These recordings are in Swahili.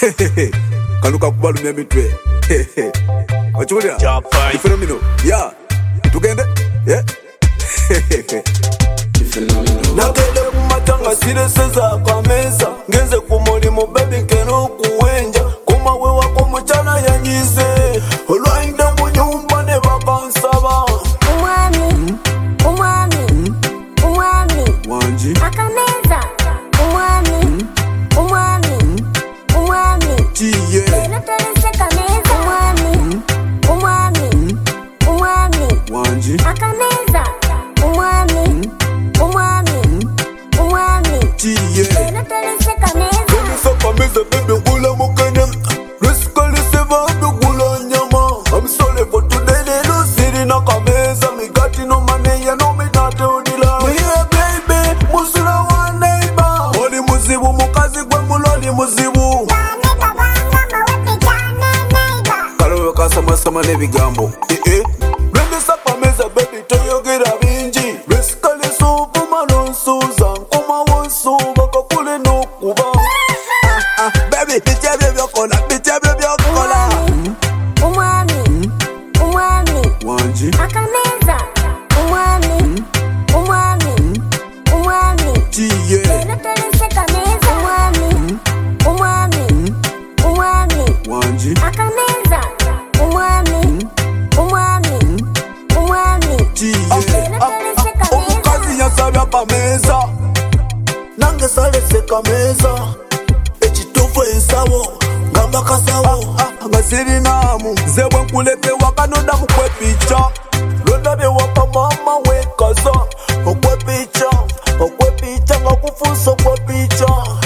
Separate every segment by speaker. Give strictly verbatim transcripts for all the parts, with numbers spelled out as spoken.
Speaker 1: Kanuka kubalu mia mitwe. Wachulia?
Speaker 2: Japai.
Speaker 1: Phenomenal. Yeah. Tugende? Yeah.
Speaker 3: Nakele kumatanga sire seza kwa meza. Ngeze kumoli mu baby keno kuwenja. Kuma wewa kumuchana yanyize. Olwainde mu nyumba ne bakansaba.
Speaker 4: Umwami, umwami, umwami
Speaker 1: Wanji.
Speaker 4: akameza. Umwami, umwami, umwami
Speaker 1: Chiye.
Speaker 4: Naterese kameza. Umwami, umwami, umwami
Speaker 1: Wanji.
Speaker 4: akameza. Umwami, umwami, umwami
Speaker 1: Chiye.
Speaker 4: Naterese kameza.
Speaker 3: Baby sapa meza baby gula mukene. Riskali seva baby gula nyama. I'm sorry for today lelo siri na kameza. Migati no money ya no me nate udila. Yeah baby musula wa neighbor. Oli muzibu mukazi gwe muloli muzibu. Kalowe kasama sama nebigambo. Eh eh. Baby sapa meza baby toyogera bingi. Riskali supu manonsuza. Nkuma wonsu bakakule no kuba.
Speaker 1: Ah, baby, bitch, baby, yokola. Bitch, baby, yokola.
Speaker 4: Umwami, umwami
Speaker 1: Wanji.
Speaker 4: akameza. Umwami, umwami, umwami
Speaker 1: Chiye.
Speaker 4: Naterese kameza. Umwami, umwami, umwami
Speaker 1: Wanji.
Speaker 4: akameza. Umwami, umwami, umwami
Speaker 1: Chiye.
Speaker 4: Naterese kameza.
Speaker 3: Omukazi yasabya kameza. Nange salese kameza. Ekitufu ensabo. Gamba kasawo. Nga sirinamu. Zebwe nkuleke wakanoda mukwepicha. Londabye waka mama wekaza. Okwepicha. Okwepicha nga kufunsa okwepicha.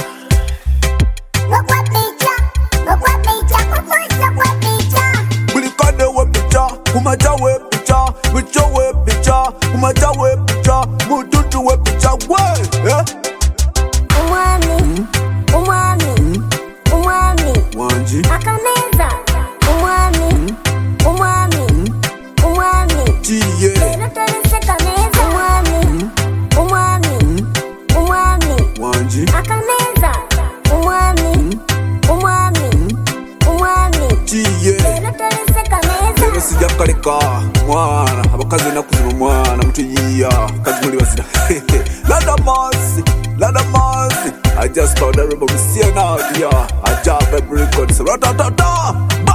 Speaker 3: Bulikade wepicha. Kumacha wepicha. Mucho wepicha. Kumacha wepicha. Mututu wepicha. We. Eh?
Speaker 4: Umwami, umwami, umwami
Speaker 1: Wanji.
Speaker 4: akameza. Umwami, umwami, umwami
Speaker 1: Chiye.
Speaker 4: Naterese kameza. Umwami, umwami, umwami
Speaker 1: Wanji.
Speaker 4: akameza. Umwami, umwami, umwami
Speaker 1: Chiye.
Speaker 4: Naterese kameza.
Speaker 1: Lero sijja kaleka mwana abakazi nakuzima mwana mutuyiya kazi muli basira lada masi lada masi I just found a rebel see now yeah I jump every record so ratatata